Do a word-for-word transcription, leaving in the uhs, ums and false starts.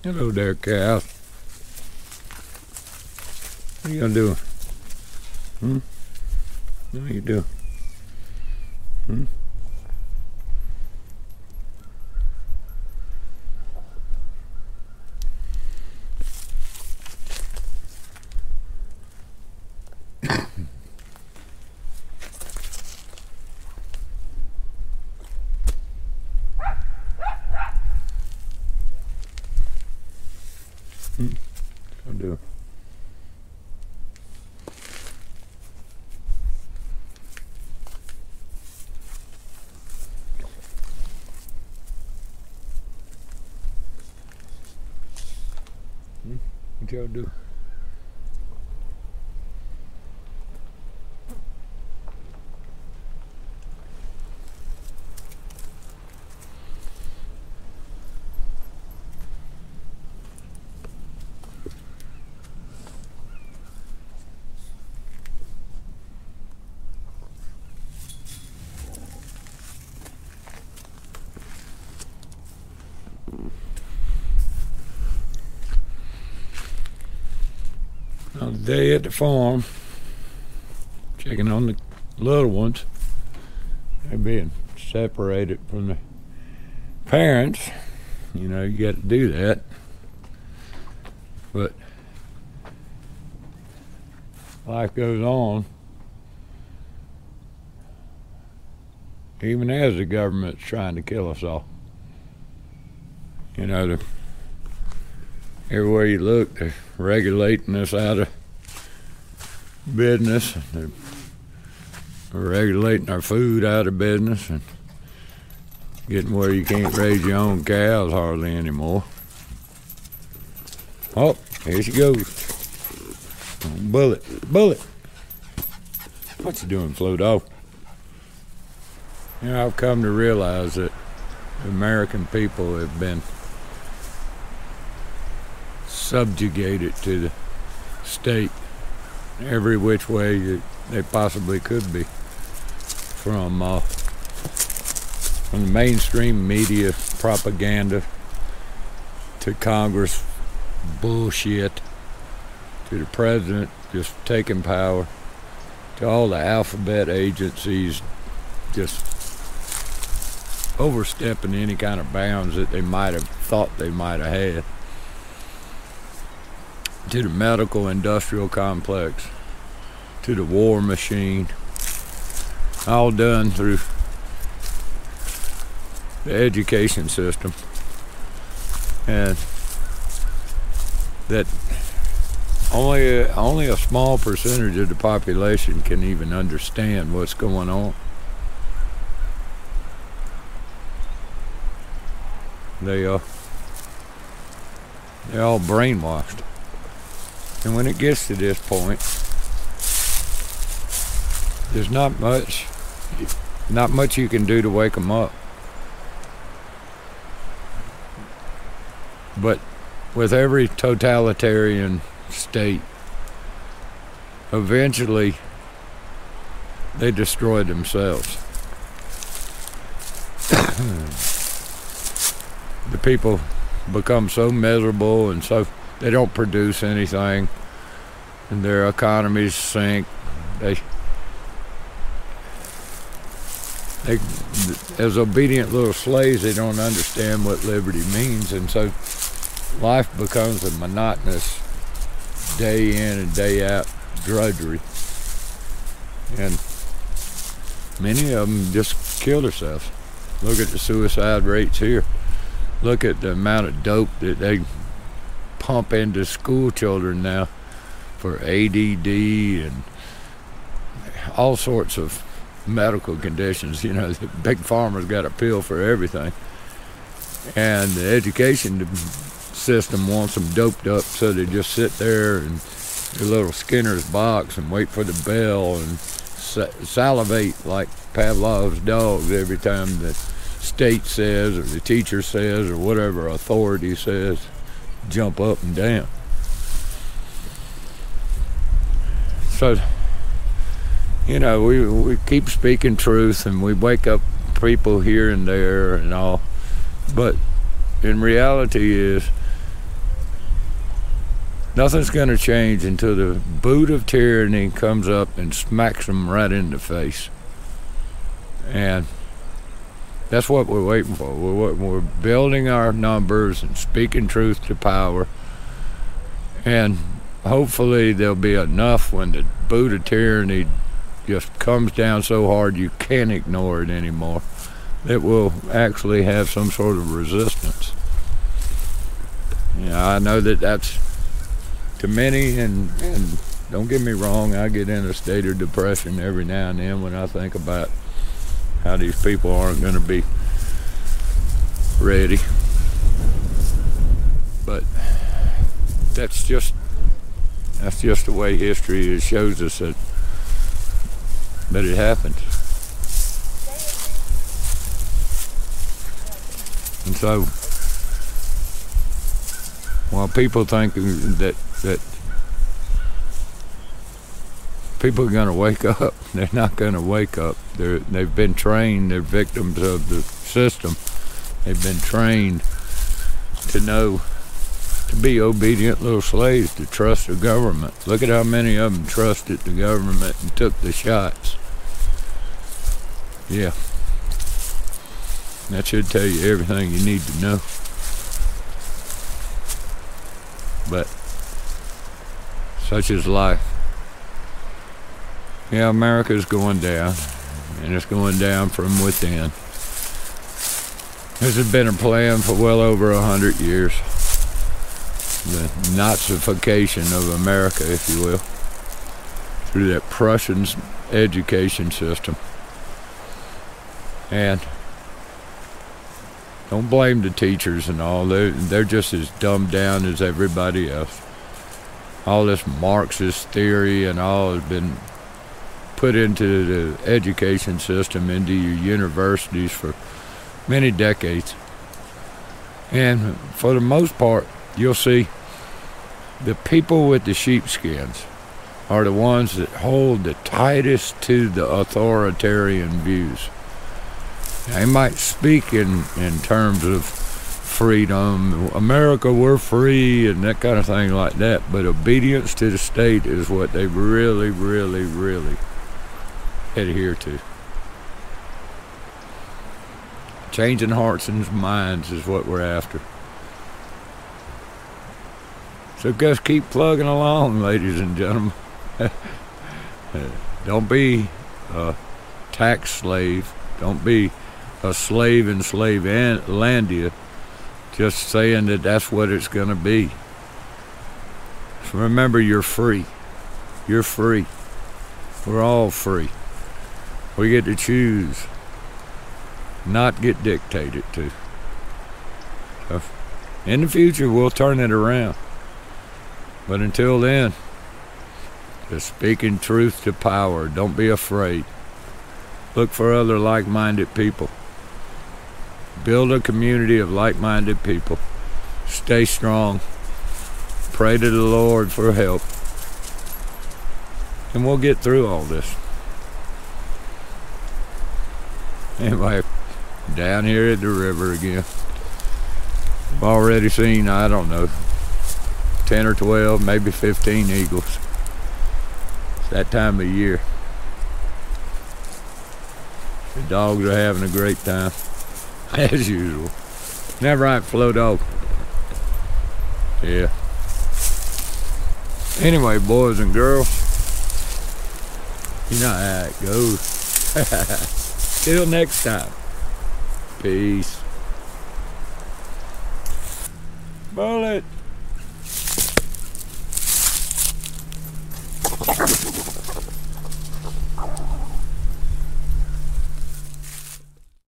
Hello there, cows. What are you gonna do? Hmm? What are you doing? Hmm? Hmm? What do? Hmm? What y'all do? Another day at the farm, checking on the little ones. They're being separated from the parents. You know, you got to do that. But life goes on. Even as the government's trying to kill us all. You know, the, everywhere you look, they're regulating us out of business. They're regulating our food out of business and getting where you can't raise your own cows hardly anymore. Oh, here she goes. Bullet, bullet. What you doing, Flo Dog? You know, I've come to realize that the American people have been subjugated to the state every which way that they possibly could be, from uh, from the mainstream media propaganda to Congress bullshit to the president just taking power to all the alphabet agencies just overstepping any kind of bounds that they might have thought they might have had, to the medical industrial complex, to the war machine, all done through the education system. And that only a, only a small percentage of the population can even understand what's going on. They uh, they're all brainwashed. And when it gets to this point, there's not much, not much you can do to wake them up. But with every totalitarian state, eventually they destroy themselves. The people become so miserable and so they don't produce anything, and their economies sink. They, they, as obedient little slaves, they don't understand what liberty means, and so life becomes a monotonous day in and day out drudgery. And many of them just kill themselves. Look at the suicide rates here. Look at the amount of dope that they pump into school children now for A D D and all sorts of medical conditions. You know, the big pharma's got a pill for everything. And the education system wants them doped up so they just sit there in their little Skinner's box and wait for the bell and salivate like Pavlov's dogs every time the state says or the teacher says or whatever authority says, jump up and down. So, you know, we we keep speaking truth and we wake up people here and there and all, but in reality is Nothing's going to change until the boot of tyranny comes up and smacks them right in the face. And that's what we're waiting for. We're, we're building our numbers and speaking truth to power. And hopefully there'll be enough when the boot of tyranny just comes down so hard you can't ignore it anymore, that we'll actually have some sort of resistance. Yeah, I know that that's to many, and, and don't get me wrong, I get in a state of depression every now and then when I think about how these people aren't going to be ready. But that's just that's just the way history is, shows us that that it happens. And so while people think that that people are going to wake up, they're not going to wake up. They're, they've been trained, they're victims of the system. They've been trained to know, to be obedient little slaves, to trust the government. Look at how many of them trusted the government and took the shots. Yeah. That should tell you everything you need to know. But such is life. Yeah, America's going down, and it's going down from within. This has been a plan for well over a hundred years. The Nazification of America, if you will, through that Prussian education system. And don't blame the teachers and all. They're, they're just as dumbed down as everybody else. All this Marxist theory and all has been put into the education system, into your universities for many decades. And for the most part, you'll see the people with the sheepskins are the ones that hold the tightest to the authoritarian views. They might speak in, in terms of freedom, America, we're free, and that kind of thing like that, but obedience to the state is what they really, really, really adhere to. Changing hearts and minds is what we're after. So just keep plugging along, ladies and gentlemen. Don't be a tax slave. Don't be a slave in slave landia, just saying that that's what it's going to be. So remember, you're free. You're free. We're all free. We get to choose, not get dictated to. So in the future, we'll turn it around. But until then, just speaking truth to power. Don't be afraid. Look for other like-minded people. Build a community of like-minded people. Stay strong. Pray to the Lord for help. And we'll get through all this. Anyway, down here at the river again. I've already seen, I don't know, ten or twelve, maybe fifteen eagles. It's that time of year. The dogs are having a great time, as usual. Never right, Flow Dog. Yeah. Anyway, boys and girls, you know how it goes. Till next time. Peace. Bullet.